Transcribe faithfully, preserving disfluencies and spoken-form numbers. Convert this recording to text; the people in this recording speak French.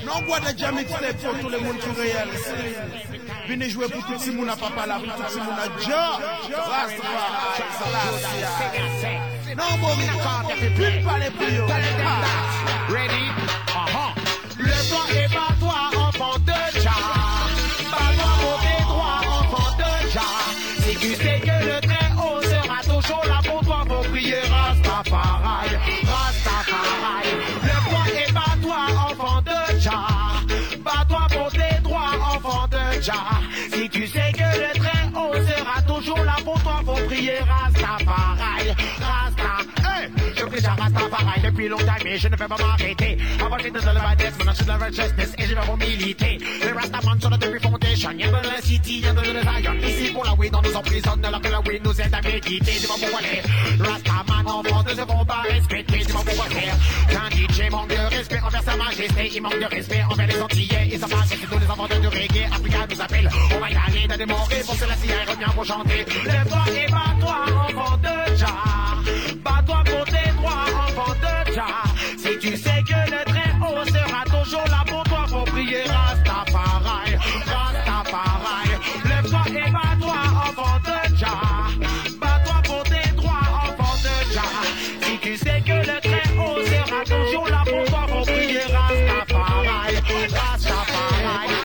Non, bois de jam mixtape pour tout le monde qui réel. Venez jouer pour tout le monde à papa là, pour tout le monde à Jah. Non, bon, plus parler plus haut. Ready? Uh-huh. Lève-toi et bats-toi, enfant de Jah. Bats-toi pour tes droits, enfant de Jah. Si tu sais que le Très-Haut sera toujours là pour toi, pour prier Rastafari, Rastafari. Lève-toi et bats-toi, enfant de Jah. Bats-toi pour tes droits, enfant de Jah. Si tu sais que le Très-Haut sera toujours là pour toi, pour prier Rastafari, Rastafari. Je prie à Rastafari depuis longtemps, mais je ne vais pas m'arrêter. Avant j'étais dans le badness, maintenant je suis dans la righteousness et je vais vous militer. Les Rastaman sont depuis foundation, y'a de la city, y'a de la Zion. Ici pour la weed, on nous emprisonne, alors que la weed nous aide à méditer. Dis-moi pourquoi aller. Rastaman en France ne se font pas respecter, dis-moi pourquoi faire. Qu'un D J manque de respect envers sa majesté, il manque de respect envers les Antillais. Ils savent pas que tous les enfants de reggae, Africa nous appelle. On va y aller dans des morts, pour cela si elle revient pour chanter. Lève-toi et bats-toi, enfant de Jah. Bats-toi pour tes droits, enfant de Jah. Si tu sais que le Très-Haut sera toujours là pour toi, pour prier.